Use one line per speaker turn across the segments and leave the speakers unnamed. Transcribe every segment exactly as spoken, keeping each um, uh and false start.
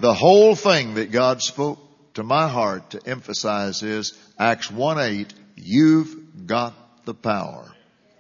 The whole thing that God spoke to my heart to emphasize is Acts one eight, you've got the power.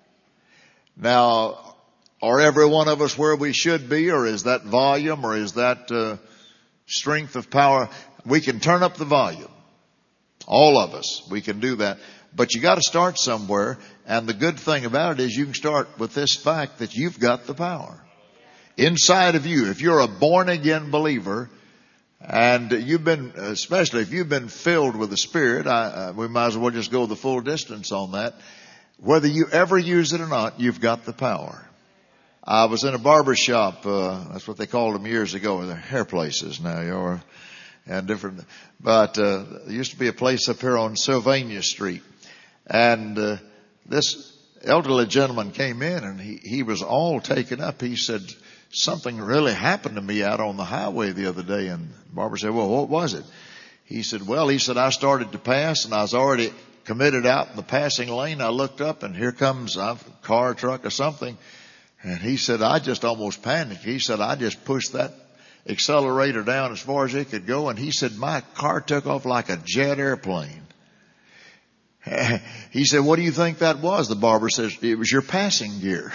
Now, are every one of us where we should be, or is that volume, or is that uh, strength of power? We can turn up the volume. All of us, we can do that. But you got to start somewhere, and the good thing about it is you can start with this fact that you've got the power inside of you. If you're a born-again believer, and you've been, especially if you've been filled with the Spirit, I, uh, we might as well just go the full distance on that. Whether you ever use it or not, you've got the power. I was in a barber shop, uh, that's what they called them years ago. They're hair places now, you're, and different, but, uh, there used to be a place up here on Sylvania Street. And, uh, this elderly gentleman came in and he, he was all taken up. He said, something really happened to me out on the highway the other day. And the barber said, well, what was it? He said, well, he said, I started to pass and I was already committed out in the passing lane. I looked up and here comes a car, truck or something. And he said, I just almost panicked. He said, I just pushed that accelerator down as far as it could go. And he said, my car took off like a jet airplane. He said, what do you think that was? The barber says, it was your passing gear.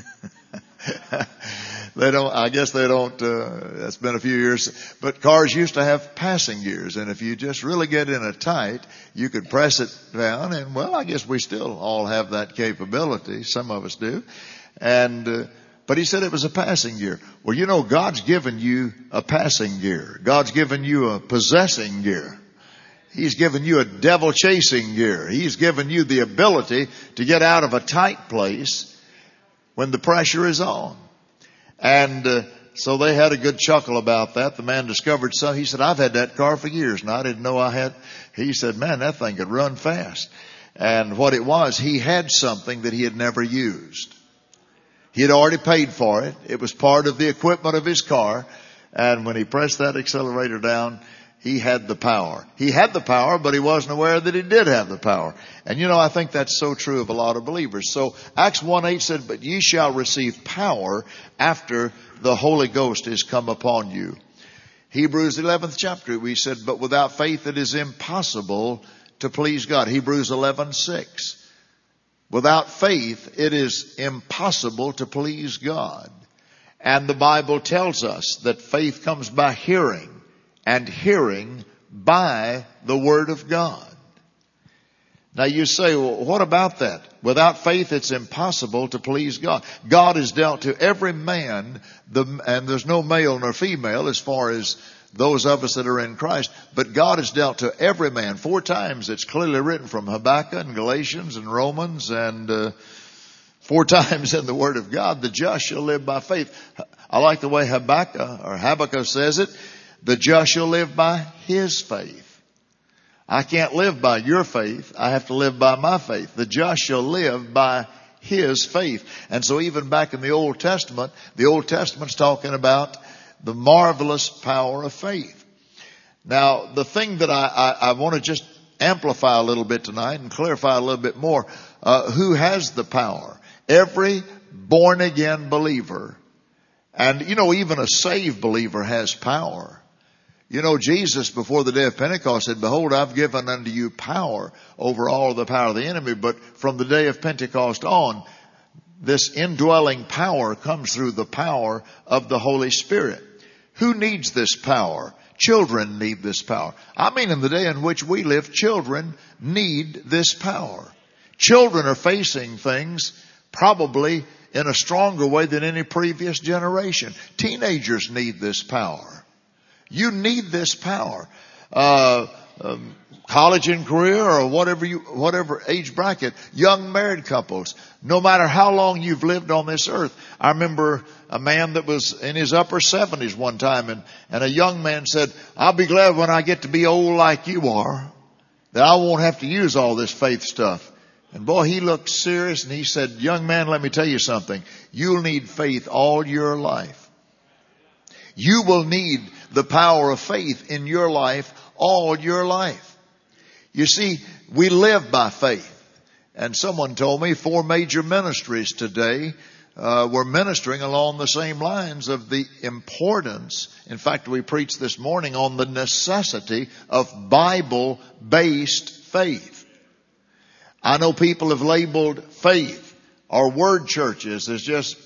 They don't, I guess they don't, uh, that's been a few years, but cars used to have passing gears. And if you just really get in it tight, you could press it down. And well, I guess we still all have that capability. Some of us do. And, uh, but he said it was a passing gear. Well, you know, God's given you a passing gear. God's given you a possessing gear. He's given you a devil chasing gear. He's given you the ability to get out of a tight place when the pressure is on. And uh, so they had a good chuckle about that. The man discovered so he said, I've had that car for years and I didn't know I had. He said, man, that thing could run fast. And what it was, he had something that he had never used. He had already paid for it. It was part of the equipment of his car. And when he pressed that accelerator down, he had the power. He had the power, but he wasn't aware that he did have the power. And you know, I think that's so true of a lot of believers. So Acts one eight said, but ye shall receive power after the Holy Ghost is come upon you. Hebrews eleventh chapter, we said, but without faith it is impossible to please God. Hebrews eleven six. Without faith it is impossible to please God. And the Bible tells us that faith comes by hearing, and hearing by the Word of God. Now you say, well, what about that? Without faith, it's impossible to please God. God has dealt to every man, the, and there's no male nor female as far as those of us that are in Christ, but God has dealt to every man. Four times it's clearly written from Habakkuk and Galatians and Romans, and uh, four times in the Word of God, the just shall live by faith. I like the way Habakkuk or Habakkuk says it. The just shall live by his faith. I can't live by your faith. I have to live by my faith. The just shall live by his faith. And so even back in the Old Testament, the Old Testament's talking about the marvelous power of faith. Now, the thing that I, I, I want to just amplify a little bit tonight and clarify a little bit more, uh, who has the power? Every born again believer. And you know, even a saved believer has power. You know, Jesus before the day of Pentecost said, behold, I've given unto you power over all the power of the enemy. But from the day of Pentecost on, this indwelling power comes through the power of the Holy Spirit. Who needs this power? Children need this power. I mean, in the day in which we live, children need this power. Children are facing things probably in a stronger way than any previous generation. Teenagers need this power. You need this power. Uh, um, college and career or whatever you, whatever age bracket, young married couples, no matter how long you've lived on this earth. I remember a man that was in his upper seventies one time, and, and a young man said, I'll be glad when I get to be old like you are, that I won't have to use all this faith stuff. And boy, he looked serious and he said, young man, let me tell you something. You'll need faith all your life. You will need the power of faith in your life all your life. You see, we live by faith. And someone told me four major ministries today uh, were ministering along the same lines of the importance. In fact, we preached this morning on the necessity of Bible-based faith. I know people have labeled faith or word churches as just,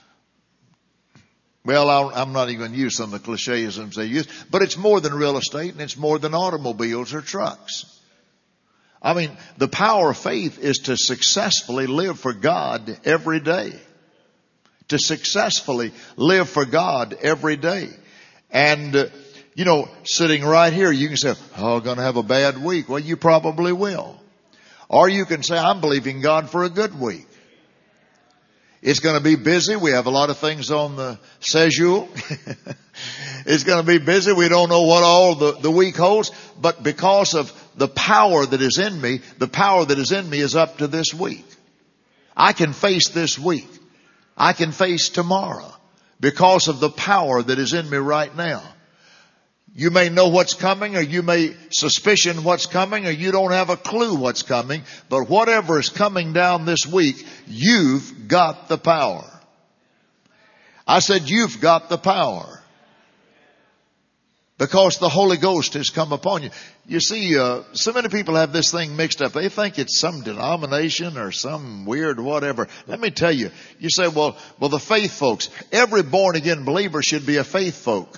well, I'll, I'm not even going to use some of the cliches they use, but it's more than real estate and it's more than automobiles or trucks. I mean, the power of faith is to successfully live for God every day. To successfully live for God every day. And, uh, you know, sitting right here, you can say, oh, I'm going to have a bad week. Well, you probably will. Or you can say, I'm believing God for a good week. It's going to be busy. We have a lot of things on the schedule. It's going to be busy. We don't know what all the, the week holds. But because of the power that is in me, the power that is in me is up to this week. I can face this week. I can face tomorrow because of the power that is in me right now. You may know what's coming, or you may suspicion what's coming, or you don't have a clue what's coming. But whatever is coming down this week, you've got the power. I said you've got the power. Because the Holy Ghost has come upon you. You see, uh, so many people have this thing mixed up. They think it's some denomination or some weird whatever. Let me tell you. You say, well, well, the faith folks. Every born again believer should be a faith folk.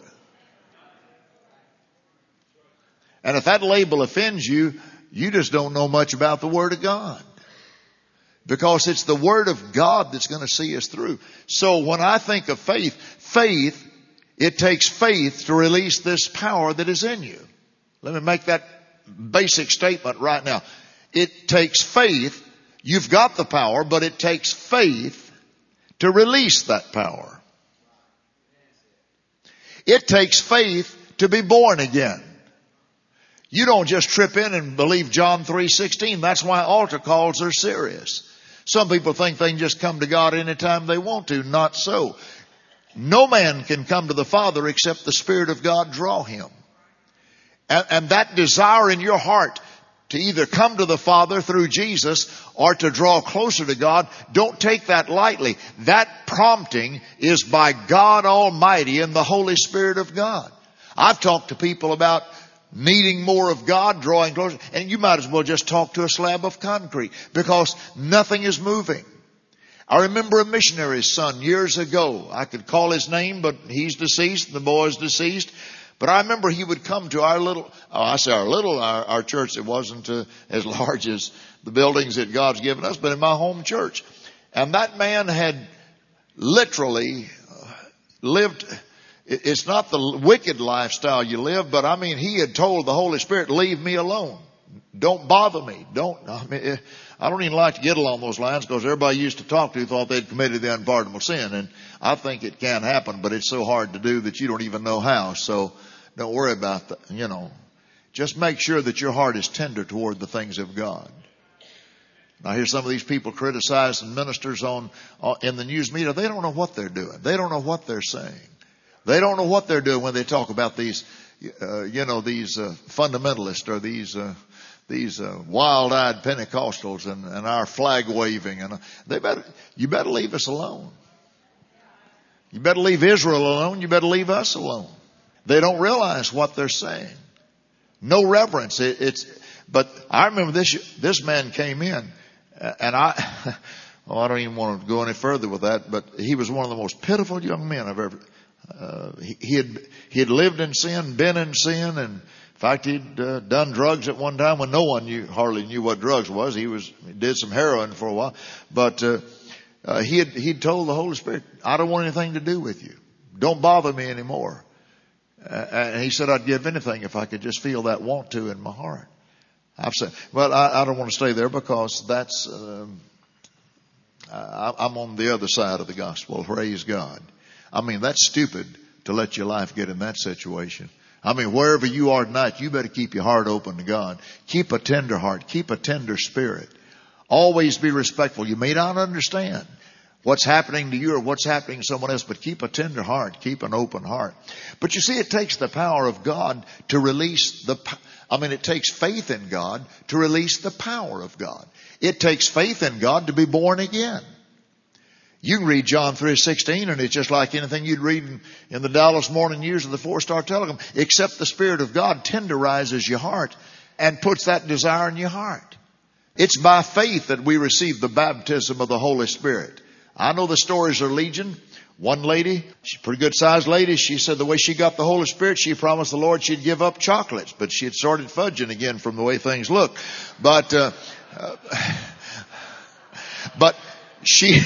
And if that label offends you, you just don't know much about the Word of God. Because it's the Word of God that's going to see us through. So when I think of faith, faith, it takes faith to release this power that is in you. Let me make that basic statement right now. It takes faith. You've got the power, but it takes faith to release that power. It takes faith to be born again. You don't just trip in and believe John three sixteen. That's why altar calls are serious. Some people think they can just come to God anytime they want to. Not so. No man can come to the Father except the Spirit of God draw him. And, and that desire in your heart to either come to the Father through Jesus or to draw closer to God, don't take that lightly. That prompting is by God Almighty and the Holy Spirit of God. I've talked to people about needing more of God, drawing closer, and you might as well just talk to a slab of concrete because nothing is moving. I remember a missionary's son years ago. I could call his name, but he's deceased. The boy's deceased. But I remember he would come to our little, oh, I say our little, our, our church. It wasn't uh, as large as the buildings that God's given us, but in my home church. And that man had literally lived, it's not the wicked lifestyle you live, but I mean, he had told the Holy Spirit, leave me alone. Don't bother me. Don't, I mean, I don't even like to get along those lines because everybody used to talk to thought they'd committed the unpardonable sin. And I think it can happen, but it's so hard to do that you don't even know how. So don't worry about that. You know, just make sure that your heart is tender toward the things of God. I hear some of these people criticizing ministers on, on in the news media. They don't know what they're doing. They don't know what they're saying. They don't know what they're doing when they talk about these, uh, you know, these uh, fundamentalists or these uh, these uh, wild-eyed Pentecostals and, and our flag waving. And uh, they better, you better leave us alone. You better leave Israel alone. You better leave us alone. They don't realize what they're saying. No reverence. It, it's. But I remember this. This man came in, and I. Well, I don't even want to go any further with that. But he was one of the most pitiful young men I've ever. Uh, he, he had he had lived in sin, been in sin, and in fact he'd uh, done drugs at one time when no one knew hardly knew what drugs was. He was he did some heroin for a while, but uh, uh, he had he'd told the Holy Spirit, "I don't want anything to do with you. Don't bother me anymore." Uh, and he said, "I'd give anything if I could just feel that want to in my heart." I've said, "Well, I, I don't want to stay there because that's um, I, I'm on the other side of the gospel. Praise God." I mean, that's stupid to let your life get in that situation. I mean, wherever you are tonight, you better keep your heart open to God. Keep a tender heart. Keep a tender spirit. Always be respectful. You may not understand what's happening to you or what's happening to someone else, but keep a tender heart. Keep an open heart. But you see, it takes the power of God to release the, I mean, it takes faith in God to release the power of God. It takes faith in God to be born again. You can read John three sixteen and it's just like anything you'd read in, in the Dallas Morning News or the Four Star Telegram, except the Spirit of God tenderizes your heart and puts that desire in your heart. It's by faith that we receive the baptism of the Holy Spirit. I know the stories are legion. One lady, she's a pretty good sized lady, she said the way she got the Holy Spirit, she promised the Lord she'd give up chocolates, but she had started fudging again from the way things look. But, uh, uh but she,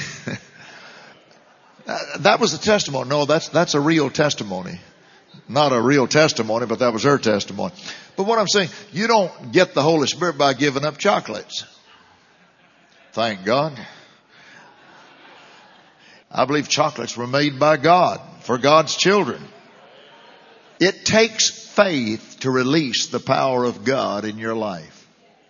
that was a testimony. No, that's, that's a real testimony. Not a real testimony, but that was her testimony. But what I'm saying, you don't get the Holy Spirit by giving up chocolates. Thank God. I believe chocolates were made by God for God's children. It takes faith to release the power of God in your life.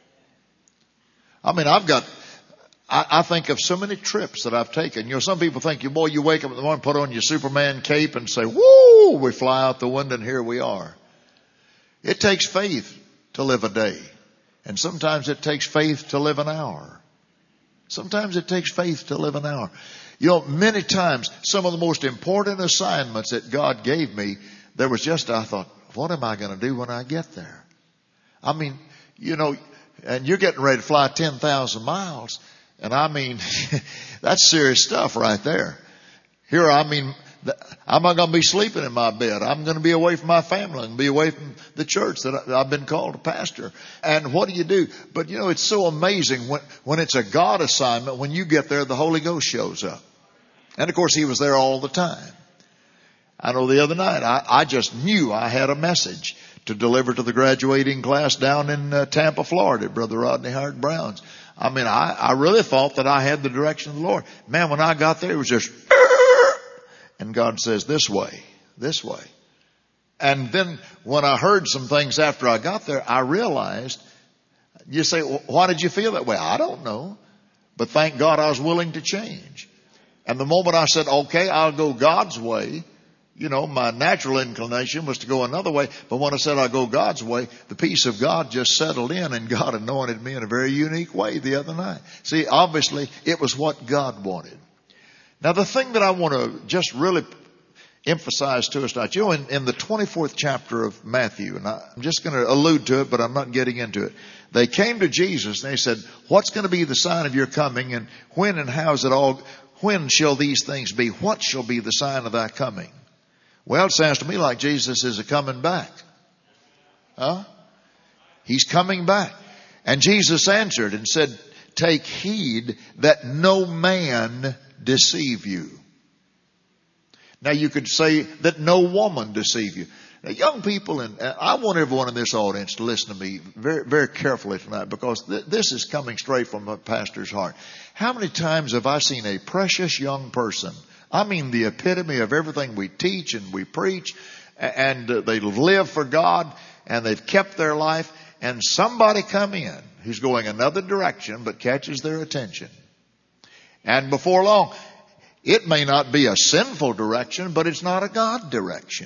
I mean, I've got, I, I think of so many trips that I've taken. You know, some people think, you boy, you wake up in the morning, put on your Superman cape and say, woo, we fly out the window and here we are. It takes faith to live a day. And sometimes it takes faith to live an hour. Sometimes it takes faith to live an hour. You know, many times, some of the most important assignments that God gave me, there was just, I thought, what am I going to do when I get there? I mean, you know, and you're getting ready to fly ten thousand miles. And I mean, that's serious stuff right there. Here, I mean, I'm not going to be sleeping in my bed. I'm going to be away from my family and be away from the church that I've been called to pastor. And what do you do? But you know, it's so amazing when, when it's a God assignment, when you get there, the Holy Ghost shows up. And of course, he was there all the time. I know the other night, I, I just knew I had a message to deliver to the graduating class down in uh, Tampa, Florida, at Brother Rodney Howard Brown's. I mean, I, I really thought that I had the direction of the Lord. Man, when I got there, it was just, and God says, this way, this way. And then when I heard some things after I got there, I realized, you say, well, why did you feel that way? I don't know. But thank God I was willing to change. And the moment I said, okay, I'll go God's way, you know, my natural inclination was to go another way. But when I said I'll go God's way, the peace of God just settled in and God anointed me in a very unique way the other night. See, obviously it was what God wanted. Now the thing that I want to just really emphasize to us tonight, you know, in, in the twenty-fourth chapter of Matthew, and I, I'm just going to allude to it, but I'm not getting into it. They came to Jesus and they said, what's going to be the sign of your coming, and when and how is it all, when shall these things be? What shall be the sign of thy coming? Well, it sounds to me like Jesus is a coming back. Huh? He's coming back. And Jesus answered and said, take heed that no man deceive you. Now you could say that no woman deceive you. Now young people, and I want everyone in this audience to listen to me very, very carefully tonight, because th- this is coming straight from a pastor's heart. How many times have I seen a precious young person, I mean the epitome of everything we teach and we preach, and uh, they live for God and they've kept their life, and somebody come in who's going another direction but catches their attention. And before long, it may not be a sinful direction, but it's not a God direction.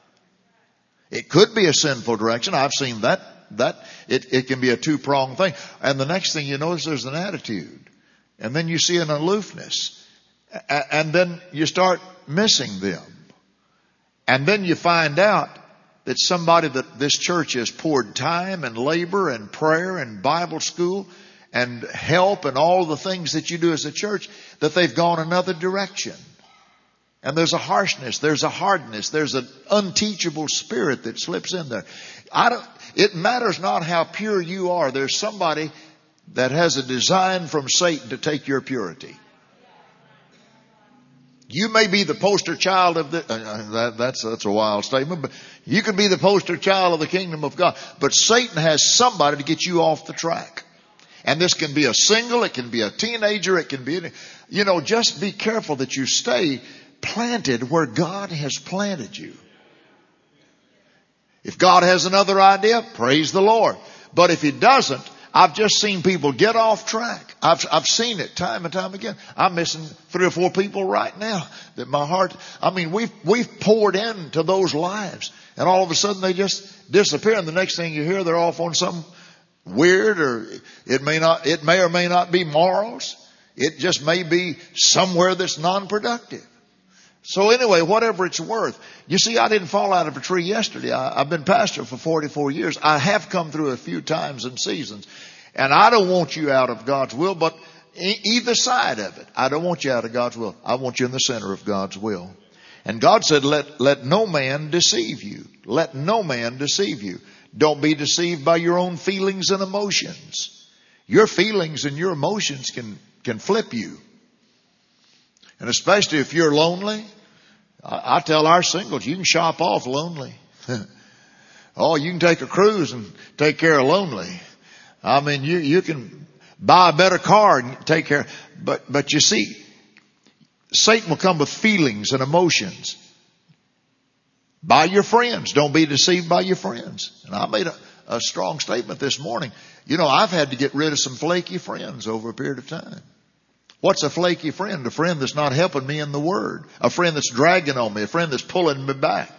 It could be a sinful direction. I've seen that, that it, it can be a two-pronged thing. And the next thing you notice, there's an attitude. And then you see an aloofness. And then you start missing them. And then you find out that somebody that this church has poured time and labor and prayer and Bible school and help and all the things that you do as a church, that they've gone another direction. And there's a harshness, there's a hardness, there's an unteachable spirit that slips in there. I don't, it matters not how pure you are. There's somebody that has a design from Satan to take your purity. You may be the poster child of the, uh, that, that's, that's a wild statement, but you can be the poster child of the kingdom of God. But Satan has somebody to get you off the track. And this can be a single, it can be a teenager, it can be, you know, just be careful that you stay planted where God has planted you. If God has another idea, praise the Lord. But if He doesn't, I've just seen people get off track. I've, I've seen it time and time again. I'm missing three or four people right now that my heart, I mean, we've, we've poured into those lives, and all of a sudden they just disappear. And the next thing you hear, they're off on some weird, or it may not, it may or may not be morals. It just may be somewhere that's non-productive. So anyway, whatever it's worth. You see, I didn't fall out of a tree yesterday. I, I've been pastor for forty-four years. I have come through a few times and seasons. And I don't want you out of God's will, but e- either side of it. I don't want you out of God's will. I want you in the center of God's will. And God said, let, let no man deceive you. Let no man deceive you. Don't be deceived by your own feelings and emotions. Your feelings and your emotions can, can flip you. And especially if you're lonely. I, I tell our singles, you can shop off lonely. Oh, you can take a cruise and take care of lonely. I mean, you, you can buy a better car and take care. But, but you see, Satan will come with feelings and emotions. By your friends. Don't be deceived by your friends. And I made a, a strong statement this morning. You know, I've had to get rid of some flaky friends over a period of time. What's a flaky friend? A friend that's not helping me in the Word. A friend that's dragging on me. A friend that's pulling me back.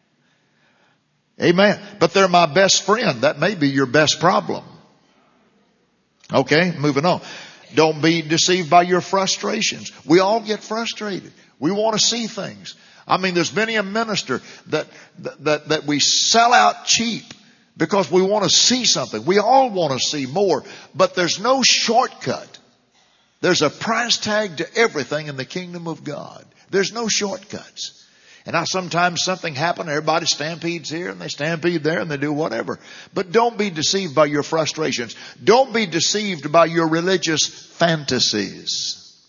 Amen. But they're my best friend. That may be your best problem. Okay, moving on. Don't be deceived by your frustrations. We all get frustrated. We want to see things. I mean, there's many a minister that, that, that we sell out cheap because we want to see something. We all want to see more, but there's no shortcut. There's a price tag to everything in the kingdom of God. There's no shortcuts. And now sometimes something happens, everybody stampedes here and they stampede there and they do whatever. But don't be deceived by your frustrations. Don't be deceived by your religious fantasies.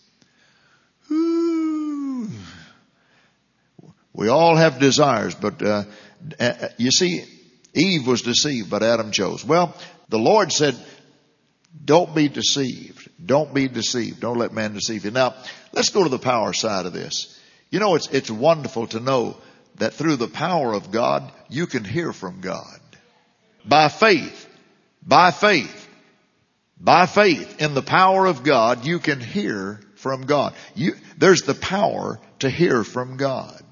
Ooh. We all have desires, but uh, you see, Eve was deceived, but Adam chose. Well, the Lord said, don't be deceived. Don't be deceived. Don't let man deceive you. Now, let's go to the power side of this. You know, it's, it's wonderful to know that through the power of God, you can hear from God. By faith, by faith, by faith in the power of God, you can hear from God. You, there's the power to hear from God.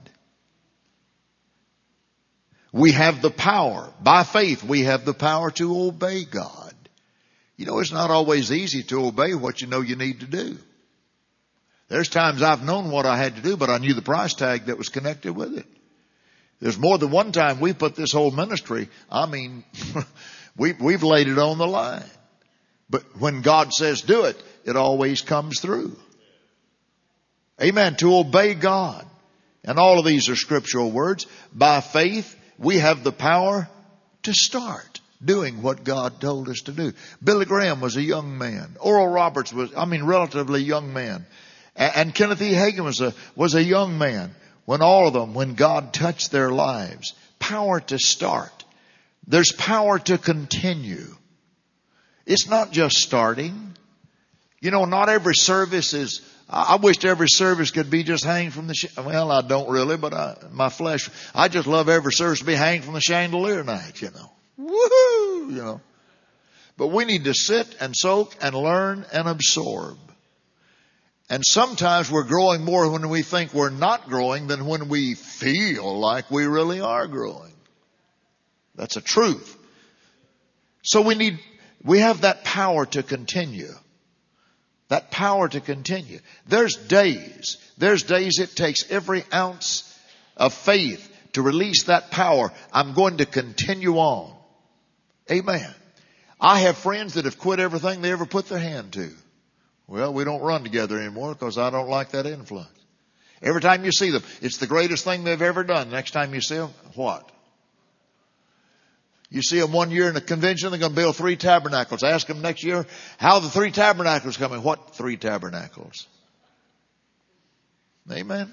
We have the power. By faith, we have the power to obey God. You know, it's not always easy to obey what you know you need to do. There's times I've known what I had to do, but I knew the price tag that was connected with it. There's more than one time we put this whole ministry, I mean, we, we've laid it on the line. But when God says do it, it always comes through. Amen. To obey God. And all of these are scriptural words. By faith, we have the power to start doing what God told us to do. Billy Graham was a young man. Oral Roberts was, I mean, relatively young man. And Kenneth E. Hagin was a, was a young man when all of them, when God touched their lives. Power to start. There's power to continue. It's not just starting. You know, not every service is, I wish every service could be just hanging from the, well, I don't really, but I, my flesh, I just love every service to be hanging from the chandelier night, you know. Woohoo, you know. But we need to sit and soak and learn and absorb. And sometimes we're growing more when we think we're not growing than when we feel like we really are growing. That's a truth. So we need, we have that power to continue. That power to continue. There's days, there's days it takes every ounce of faith to release that power. I'm going to continue on. Amen. I have friends that have quit everything they ever put their hand to. Well, we don't run together anymore because I don't like that influence. Every time you see them, it's the greatest thing they've ever done. Next time you see them, what? You see them one year in a convention, they're going to build three tabernacles. Ask them next year, how are the three tabernacles coming? What three tabernacles? Amen.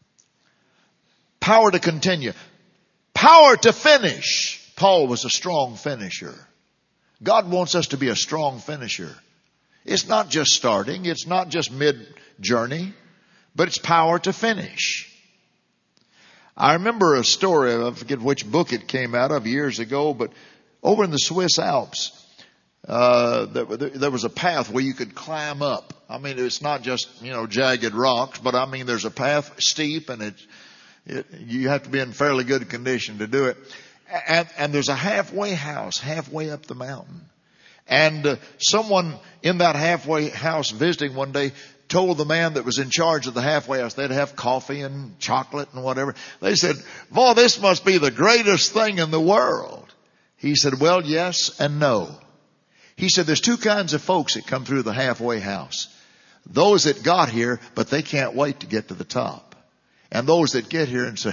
Power to continue. Power to finish. Paul was a strong finisher. God wants us to be a strong finisher. It's not just starting. It's not just mid-journey, but it's power to finish. I remember a story, I forget which book it came out of years ago, but over in the Swiss Alps, uh, there, there was a path where you could climb up. I mean, it's not just, you know, jagged rocks, but I mean, there's a path steep and it, it you have to be in fairly good condition to do it. And, and there's a halfway house halfway up the mountain. And uh, someone in that halfway house visiting one day told the man that was in charge of the halfway house, they'd have coffee and chocolate and whatever. They said, boy, this must be the greatest thing in the world. He said, well, yes and no. He said, there's two kinds of folks that come through the halfway house. Those that got here, but they can't wait to get to the top. And those that get here and say,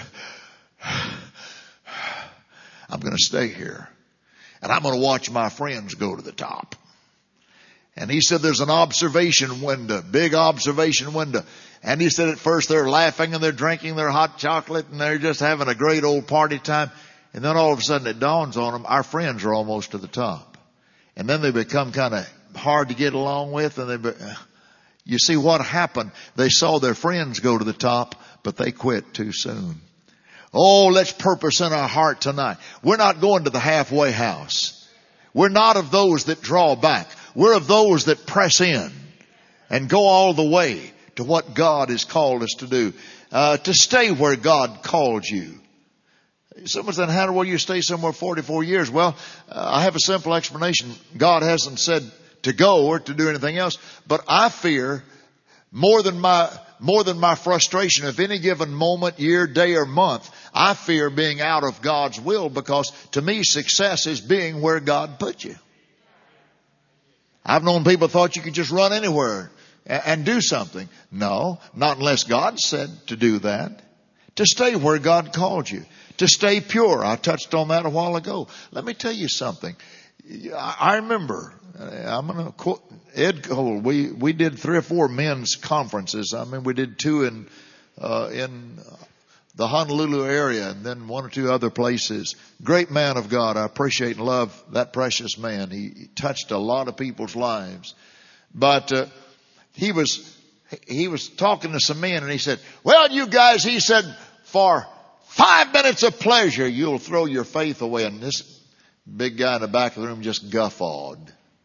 I'm going to stay here. And I'm going to watch my friends go to the top. And he said there's an observation window, big observation window. And he said at first they're laughing and they're drinking their hot chocolate and they're just having a great old party time. And then all of a sudden it dawns on them, our friends are almost to the top. And then they become kind of hard to get along with. And they, be, you see what happened? They saw their friends go to the top, but they quit too soon. Oh, let's purpose in our heart tonight. We're not going to the halfway house. We're not of those that draw back. We're of those that press in and go all the way to what God has called us to do. Uh, to stay where God called you. Someone said, how will you stay somewhere forty-four years? Well, uh, I have a simple explanation. God hasn't said to go or to do anything else. But I fear more than my, more than my frustration of any given moment, year, day, or month. I fear being out of God's will, because to me success is being where God put you. I've known people thought you could just run anywhere and do something. No, not unless God said to do that. To stay where God called you. To stay pure. I touched on that a while ago. Let me tell you something. I remember, I'm going to quote Ed Cole. We, we did three or four men's conferences. I mean, we did two in, uh, in the Honolulu area and then one or two other places. Great man of God. I appreciate and love that precious man. He, he touched a lot of people's lives. But, uh, he was, he was talking to some men and he said, well, you guys, he said, for five minutes of pleasure, you'll throw your faith away. And this big guy in the back of the room just guffawed.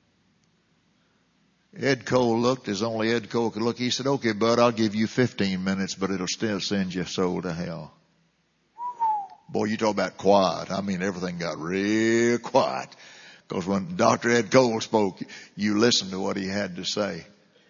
Ed Cole looked as only Ed Cole could look. He said, okay, bud, I'll give you fifteen minutes, but it'll still send your soul to hell. Boy, you talk about quiet. I mean, everything got real quiet. Because when Doctor Ed Cole spoke, you listened to what he had to say.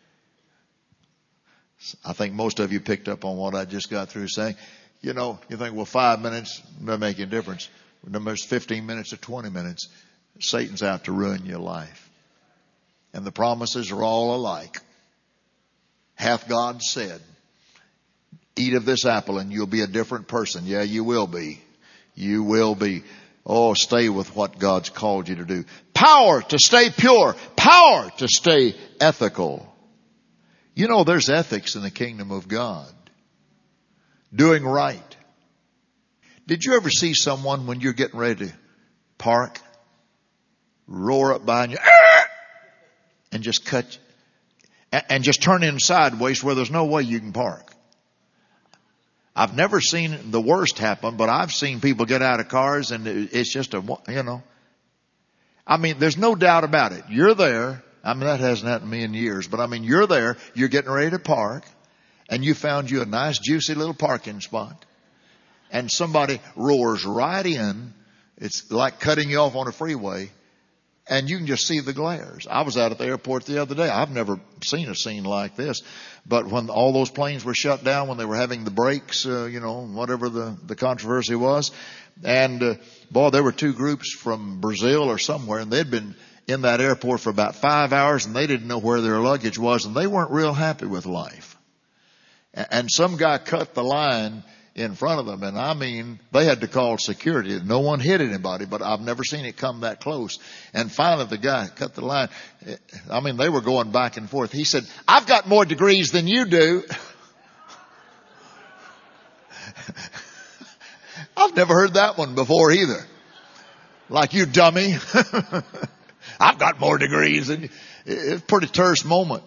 I think most of you picked up on what I just got through saying. You know, you think, well, five minutes doesn't make any difference. No matter fifteen minutes or twenty minutes, Satan's out to ruin your life. And the promises are all alike. Hath God said, eat of this apple and you'll be a different person. Yeah, you will be. You will be. Oh, stay with what God's called you to do. Power to stay pure. Power to stay ethical. You know, there's ethics in the kingdom of God. Doing right. Did you ever see someone when you're getting ready to park, roar up behind you, and just cut, and just turn in sideways where there's no way you can park? I've never seen the worst happen, but I've seen people get out of cars and it's just a, you know. I mean, there's no doubt about it. You're there. I mean, that hasn't happened to me in years, but I mean, you're there, you're getting ready to park, and you found you a nice, juicy little parking spot, and somebody roars right in. It's like cutting you off on a freeway, and you can just see the glares. I was out at the airport the other day. I've never seen a scene like this, but when all those planes were shut down, when they were having the breaks, uh, you know, whatever the, the controversy was, and uh, boy, there were two groups from Brazil or somewhere, and they'd been in that airport for about five hours and they didn't know where their luggage was and they weren't real happy with life. And some guy cut the line in front of them, and I mean, they had to call security. No one hit anybody, but I've never seen it come that close. And finally the guy cut the line. I mean, they were going back and forth. He said, I've got more degrees than you do. I've never heard that one before either. Like, you dummy. I've got more degrees than you. It's a pretty terse moment.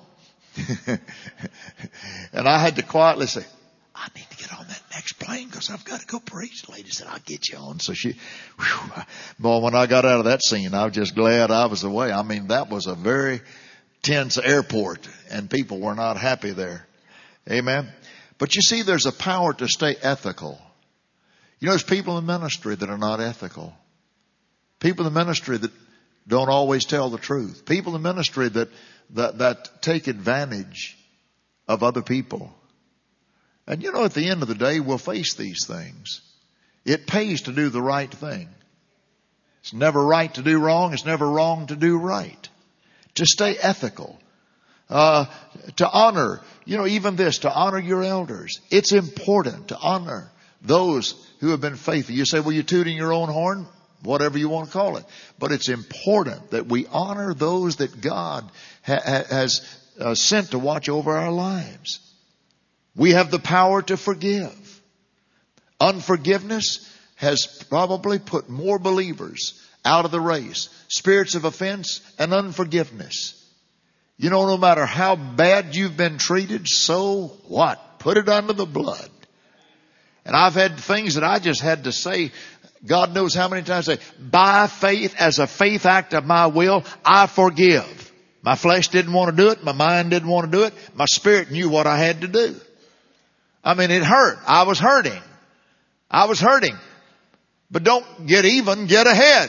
And I had to quietly say, I need to get on that next plane because I've got to go preach. The lady said, I'll get you on. So she, whew, boy, when I got out of that scene, I was just glad I was away. I mean, that was a very tense airport and people were not happy there. Amen. But you see, there's a power to stay ethical. You know, there's people in ministry that are not ethical. People in the ministry that don't always tell the truth. People in ministry that, that, that take advantage of other people. And you know, at the end of the day, we'll face these things. It pays to do the right thing. It's never right to do wrong. It's never wrong to do right. To stay ethical. Uh, to honor, you know, even this, to honor your elders. It's important to honor those who have been faithful. You say, well, you're tooting your own horn? Whatever you want to call it. But it's important that we honor those that God ha- has uh, sent to watch over our lives. We have the power to forgive. Unforgiveness has probably put more believers out of the race. Spirits of offense and unforgiveness. You know, no matter how bad you've been treated, so what? Put it under the blood. And I've had things that I just had to say, God knows how many times I say, by faith, as a faith act of my will, I forgive. My flesh didn't want to do it. My mind didn't want to do it. My spirit knew what I had to do. I mean, it hurt. I was hurting. I was hurting. But don't get even, get ahead.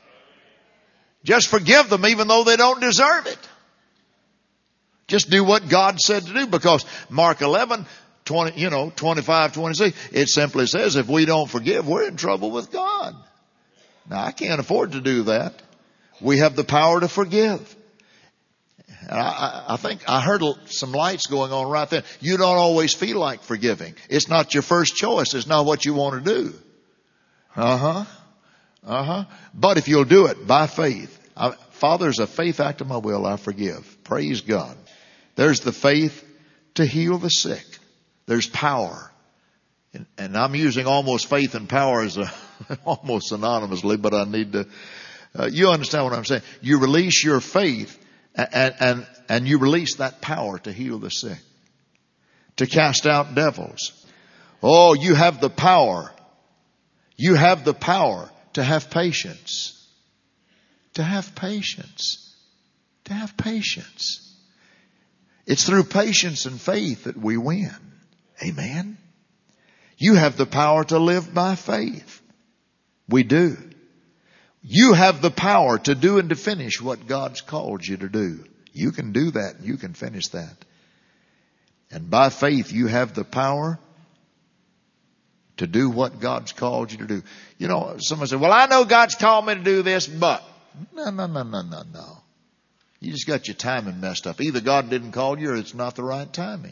Just forgive them even though they don't deserve it. Just do what God said to do, because Mark eleven, twenty, you know, twenty-five, twenty-six, it simply says if we don't forgive, we're in trouble with God. Now, I can't afford to do that. We have the power to forgive. I, I think I heard some lights going on right there. You don't always feel like forgiving. It's not your first choice. It's not what you want to do. Uh-huh. Uh-huh. But if you'll do it by faith. I, Father, as a faith act of my will, I forgive. Praise God. There's the faith to heal the sick. There's power. And, and I'm using almost faith and power as a, almost synonymously, but I need to, uh, you understand what I'm saying. You release your faith and, and, and you release that power to heal the sick. To cast out devils. Oh, you have the power. You have the power to have patience. To have patience. To have patience. It's through patience and faith that we win. Amen. You have the power to live by faith. We do. You have the power to do and to finish what God's called you to do. You can do that. You can finish that. And by faith, you have the power to do what God's called you to do. You know, someone said, well, I know God's called me to do this, but no, no, no, no, no, no. You just got your timing messed up. Either God didn't call you or it's not the right timing.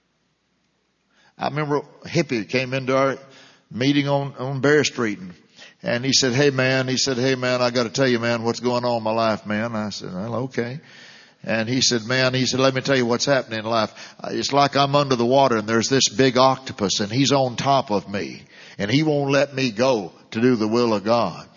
I remember a hippie came into our meeting on, on Bear Street and, and he said, hey man, he said, hey man, I got to tell you, man, what's going on in my life, man. I said, well, okay. And he said, man, he said, let me tell you what's happening in life. It's like I'm under the water and there's this big octopus and he's on top of me and he won't let me go to do the will of God.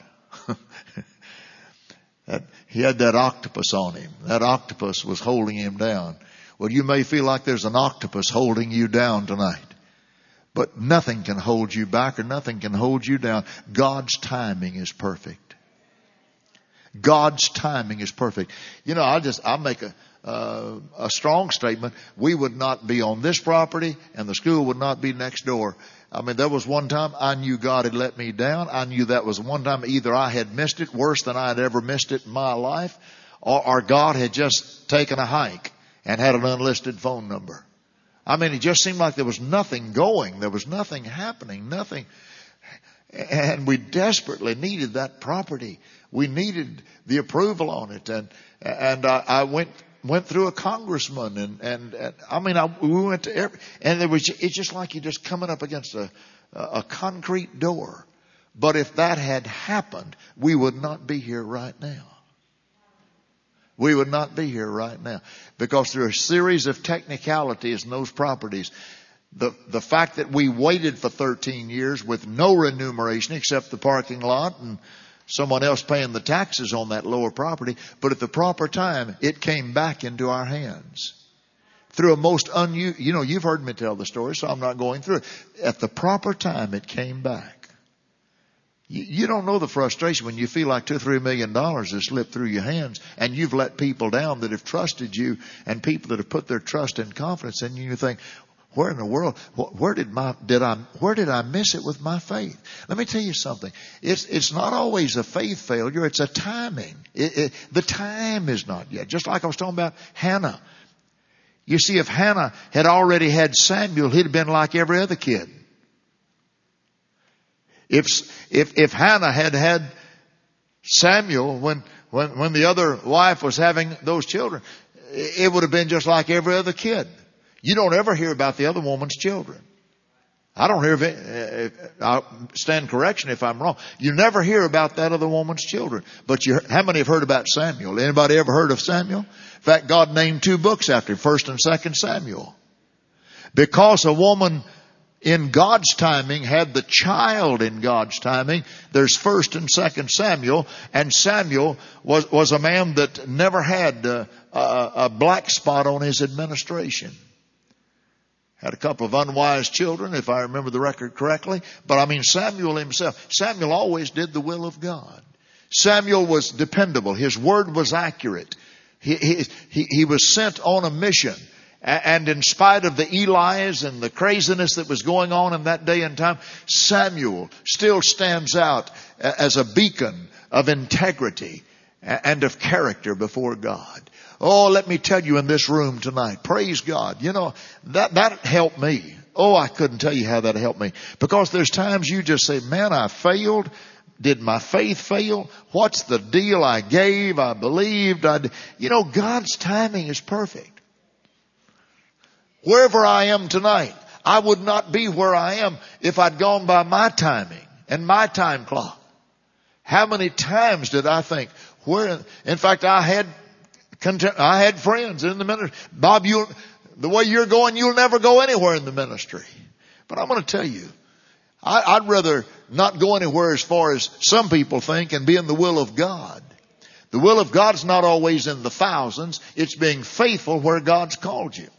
that, he had that octopus on him. That octopus was holding him down. Well, you may feel like there's an octopus holding you down tonight. But nothing can hold you back or nothing can hold you down. God's timing is perfect. God's timing is perfect. You know, I'll just, I'll make a, uh, a strong statement. We would not be on this property and the school would not be next door. I mean, there was one time I knew God had let me down. I knew that was one time either I had missed it worse than I had ever missed it in my life, or, or God had just taken a hike and had an unlisted phone number. I mean, it just seemed like there was nothing going. There was nothing happening, nothing. And we desperately needed that property. We needed the approval on it. And, and I, I went, went through a congressman and, and, and I mean, I, we went to every, and there was, it's just like you're just coming up against a, a concrete door. But if that had happened, we would not be here right now. We would not be here right now because there are a series of technicalities in those properties. The, the fact that we waited for thirteen years with no remuneration except the parking lot and someone else paying the taxes on that lower property. But at the proper time, it came back into our hands through a most unusual, you know, you've heard me tell the story, so I'm not going through it. At the proper time, it came back. You don't know the frustration when you feel like two or three million dollars has slipped through your hands and you've let people down that have trusted you and people that have put their trust and confidence in you. You think, Where in the world, where did my, did I, where did I miss it with my faith? Let me tell you something. It's, it's not always a faith failure. It's a timing. It, it, the time is not yet. Just like I was talking about Hannah. You see, if Hannah had already had Samuel, he'd have been like every other kid. If, if, if Hannah had had Samuel when, when, when the other wife was having those children, it would have been just like every other kid. You don't ever hear about the other woman's children. I don't hear of it. I'll stand correction if I'm wrong. You never hear about that other woman's children. But you, how many have heard about Samuel? Anybody ever heard of Samuel? In fact, God named two books after him, First and Second Samuel. Because a woman in God's timing had the child in God's timing, there's First and Second Samuel. And Samuel was, was a man that never had a, a, a black spot on his administration. Had a couple of unwise children, if I remember the record correctly. But I mean, Samuel himself, Samuel always did the will of God. Samuel was dependable. His word was accurate. He, he, he, he was sent on a mission. And in spite of the Eli's and the craziness that was going on in that day and time, Samuel still stands out as a beacon of integrity and of character before God. Oh, let me tell you in this room tonight, praise God. You know, that, that helped me. Oh, I couldn't tell you how that helped me. Because there's times you just say, man, I failed. Did my faith fail? What's the deal? I gave, I believed. I did. You know, God's timing is perfect. Wherever I am tonight, I would not be where I am if I'd gone by my timing and my time clock. How many times did I think, where, in fact, I had I had friends in the ministry. Bob, you, the way you're going, you'll never go anywhere in the ministry. But I'm going to tell you, I, I'd rather not go anywhere as far as some people think and be in the will of God. The will of God's not always in the thousands. It's being faithful where God's called you.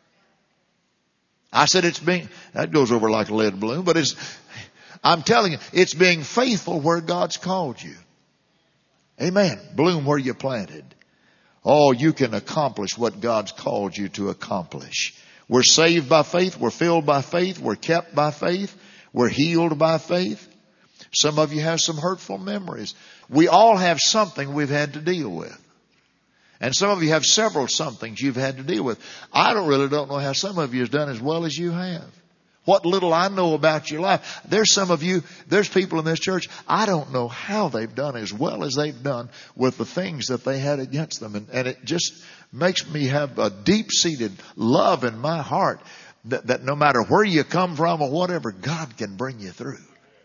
I said it's being, that goes over like a lead balloon, but it's, I'm telling you, it's being faithful where God's called you. Amen. Bloom where you planted. Oh, you can accomplish what God's called you to accomplish. We're saved by faith. We're filled by faith. We're kept by faith. We're healed by faith. Some of you have some hurtful memories. We all have something we've had to deal with. And some of you have several somethings you've had to deal with. I don't really don't know how some of you have done as well as you have. What little I know about your life. There's some of you, there's people in this church, I don't know how they've done as well as they've done with the things that they had against them. And, and it just makes me have a deep-seated love in my heart that, that no matter where you come from or whatever, God can bring you through.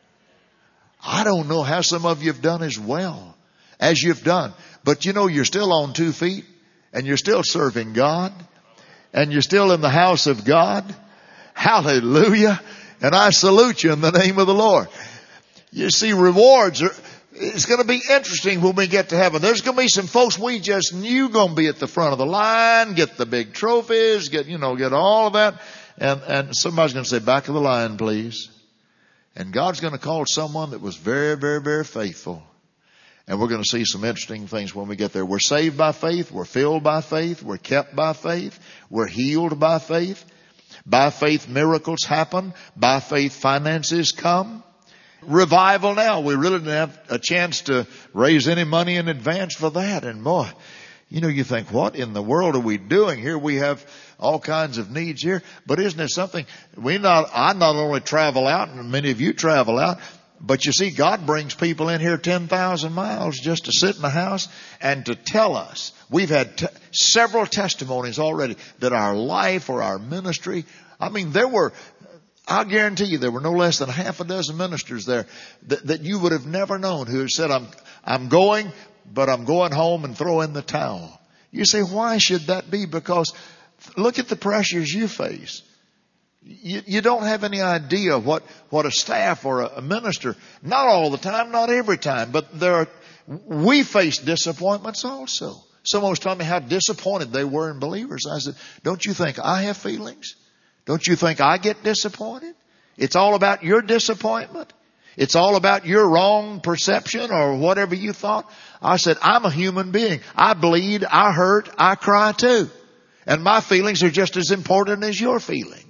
I don't know how some of you have done as well as you've done. But you know, you're still on two feet and you're still serving God and you're still in the house of God. Hallelujah. And I salute you in the name of the Lord. You see, rewards are, it's going to be interesting when we get to heaven. There's going to be some folks we just knew going to be at the front of the line, get the big trophies, get, you know, get all of that. And, and somebody's going to say, back of the line, please. And God's going to call someone that was very, very, very faithful. And we're going to see some interesting things when we get there. We're saved by faith. We're filled by faith. We're kept by faith. We're healed by faith. By faith, miracles happen. By faith, finances come. Revival now. We really didn't have a chance to raise any money in advance for that. And boy, you know, you think, what in the world are we doing here? We have all kinds of needs here. But isn't it something? We not, I not only travel out, and many of you travel out, but you see, God brings people in here ten thousand miles just to sit in the house and to tell us. We've had t- several testimonies already that our life or our ministry, I mean, there were, I'll guarantee you, there were no less than half a dozen ministers there that, that you would have never known who said, I'm, I'm going, but I'm going home and throw in the towel. You say, why should that be? Because look at the pressures you face. You, you don't have any idea what, what a staff or a, a minister, not all the time, not every time, but there are, we face disappointments also. Someone was telling me how disappointed they were in believers. I said, don't you think I have feelings? Don't you think I get disappointed? It's all about your disappointment. It's all about your wrong perception or whatever you thought. I said, I'm a human being. I bleed, I hurt, I cry too. And my feelings are just as important as your feelings.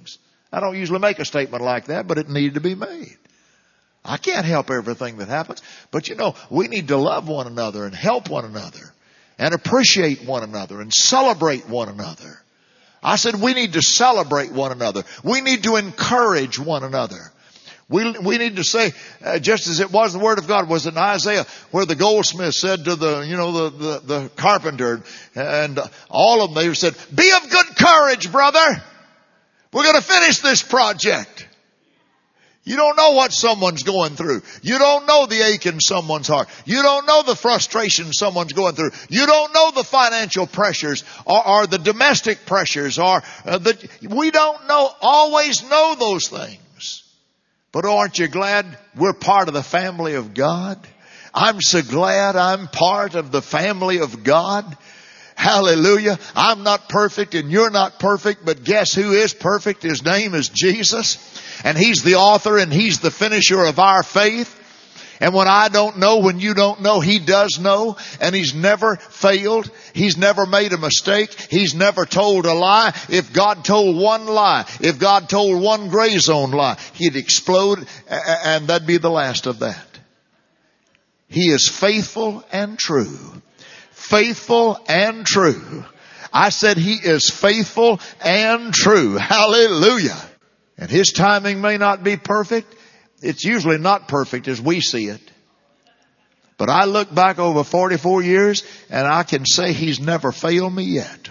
I don't usually make a statement like that, but it needed to be made. I can't help everything that happens. But you know, we need to love one another and help one another and appreciate one another and celebrate one another. I said we need to celebrate one another. We need to encourage one another. We, we need to say, uh, just as it was the Word of God, was in Isaiah, where the goldsmith said to the, you know, the, the, the carpenter and all of them, they said, be of good courage, brother. We're going to finish this project. You don't know what someone's going through. You don't know the ache in someone's heart. You don't know the frustration someone's going through. You don't know the financial pressures or, or the domestic pressures or uh, the, we don't know, always know those things. But aren't you glad we're part of the family of God? I'm so glad I'm part of the family of God. Hallelujah. I'm not perfect and you're not perfect, but guess who is perfect? His name is Jesus. And He's the author and He's the finisher of our faith. And when I don't know, when you don't know, He does know. And He's never failed. He's never made a mistake. He's never told a lie. If God told one lie, if God told one gray zone lie, He'd explode and that'd be the last of that. He is faithful and true. Faithful and true. I said He is faithful and true. Hallelujah. And His timing may not be perfect. It's usually not perfect as we see it. But I look back over forty-four years and I can say He's never failed me yet.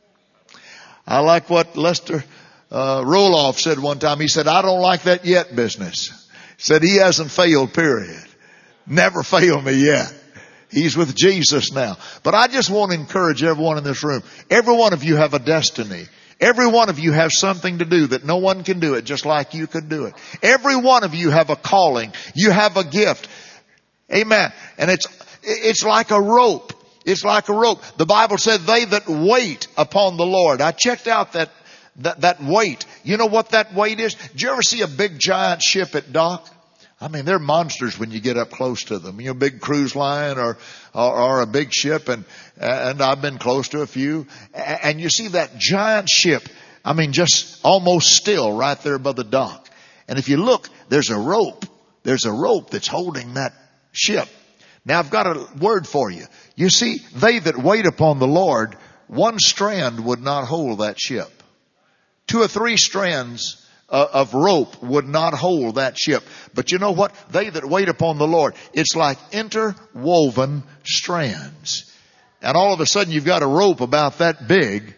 I like what Lester uh, Roloff said one time. He said, I don't like that yet business. He said He hasn't failed, period. Never failed me yet. He's with Jesus now. But I just want to encourage everyone in this room. Every one of you have a destiny. Every one of you have something to do that no one can do it just like you could do it. Every one of you have a calling. You have a gift. Amen. And it's, it's like a rope. It's like a rope. The Bible said they that wait upon the Lord. I checked out that, that, that weight. You know what that weight is? Did you ever see a big giant ship at dock? I mean, they're monsters when you get up close to them. You know, big cruise line or, or, or a big ship. And, and I've been close to a few. And you see that giant ship. I mean, just almost still right there by the dock. And if you look, there's a rope. There's a rope that's holding that ship. Now I've got a word for you. You see, they that wait upon the Lord, one strand would not hold that ship. Two or three strands of rope would not hold that ship. But you know what? They that wait upon the Lord, it's like interwoven strands. And all of a sudden you've got a rope about that big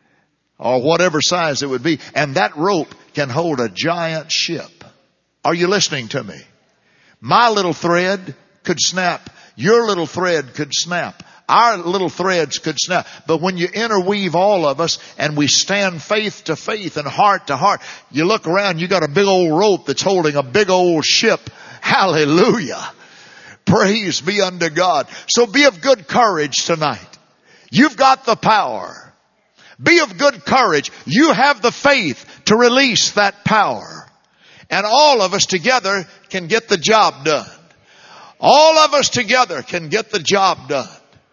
or whatever size it would be. And that rope can hold a giant ship. Are you listening to me? My little thread could snap. Your little thread could snap. Our little threads could snap. But when you interweave all of us and we stand faith to faith and heart to heart, you look around, you got a big old rope that's holding a big old ship. Hallelujah. Praise be unto God. So be of good courage tonight. You've got the power. Be of good courage. You have the faith to release that power. And all of us together can get the job done. All of us together can get the job done.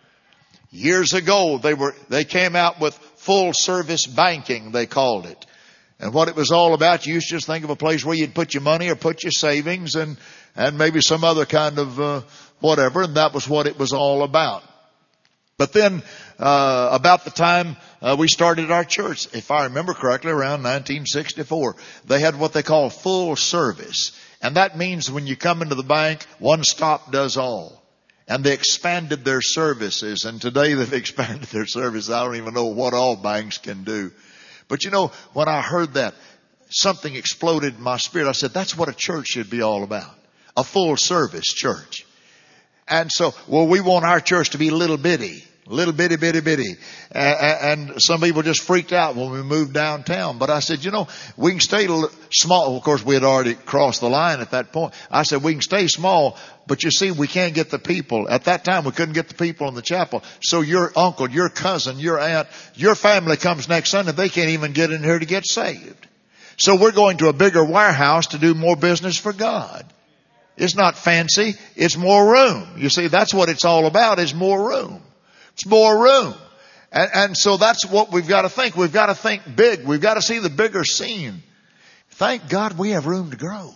Years ago, they were, they came out with full service banking, they called it. And what it was all about, you used to just think of a place where you'd put your money or put your savings and, and maybe some other kind of, uh, whatever. And that was what it was all about. But then, uh, about the time, uh, we started our church, if I remember correctly, around nineteen sixty-four, they had what they call full service. And that means when you come into the bank, one stop does all. And they expanded their services. And today they've expanded their services. I don't even know what all banks can do. But you know, when I heard that, something exploded in my spirit. I said, that's what a church should be all about. A full service church. And so, well, we want our church to be little bitty. Little bitty, bitty, bitty. And some people just freaked out when we moved downtown. But I said, you know, we can stay small. Of course, we had already crossed the line at that point. I said, we can stay small, but you see, we can't get the people. At that time, we couldn't get the people in the chapel. So your uncle, your cousin, your aunt, your family comes next Sunday. They can't even get in here to get saved. So we're going to a bigger warehouse to do more business for God. It's not fancy. It's more room. You see, that's what it's all about, is more room. It's more room. And, and so that's what we've got to think. We've got to think big. We've got to see the bigger scene. Thank God we have room to grow.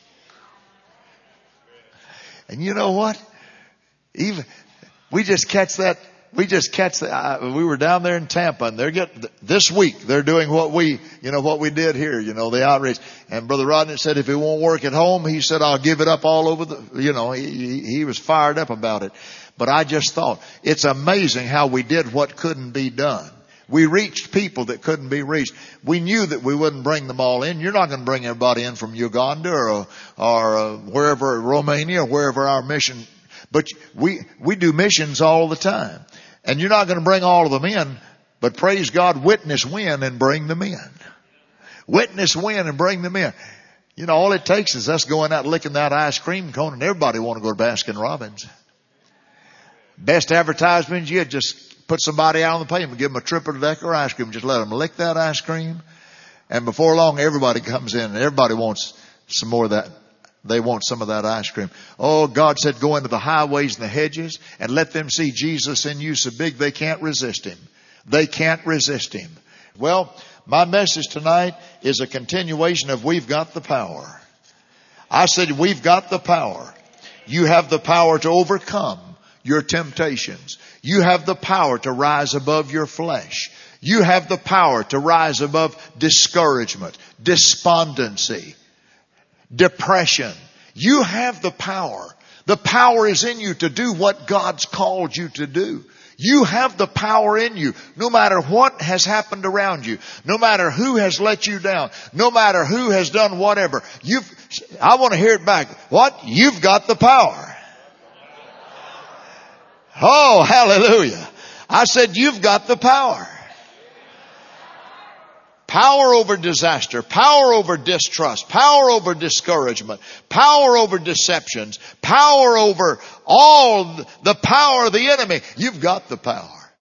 And you know what? Even, we just catch that, we just catch that, uh, we were down there in Tampa and they're getting, this week they're doing what we, you know, what we did here, you know, the outreach. And Brother Rodney said if he won't work at home, he said, I'll give it up all over the, you know, he, he was fired up about it. But I just thought, it's amazing how we did what couldn't be done. We reached people that couldn't be reached. We knew that we wouldn't bring them all in. You're not going to bring everybody in from Uganda or, or uh, wherever, Romania, or wherever our mission. But we, we do missions all the time. And you're not going to bring all of them in, but praise God, witness win and bring them in. Witness win and bring them in. You know, all it takes is us going out licking that ice cream cone and everybody want to go to Baskin Robbins. Best advertisement, you just put somebody out on the pavement, give them a triple decker ice cream, just let them lick that ice cream. And before long, everybody comes in and everybody wants some more of that. They want some of that ice cream. Oh, God said, go into the highways and the hedges and let them see Jesus in you so big they can't resist him. They can't resist him. Well, my message tonight is a continuation of we've got the power. I said, we've got the power. You have the power to overcome your temptations. You have the power to rise above your flesh. You have the power to rise above discouragement, despondency, depression. You have the power. The power is in you to do what God's called you to do. You have the power in you. No matter what has happened around you, no matter who has let you down, no matter who has done whatever, you've, I want to hear it back. What? You've got the power. Oh, hallelujah. I said, you've got the power. Power over disaster, power over distrust, power over discouragement, power over deceptions, power over all the power of the enemy. You've got the power.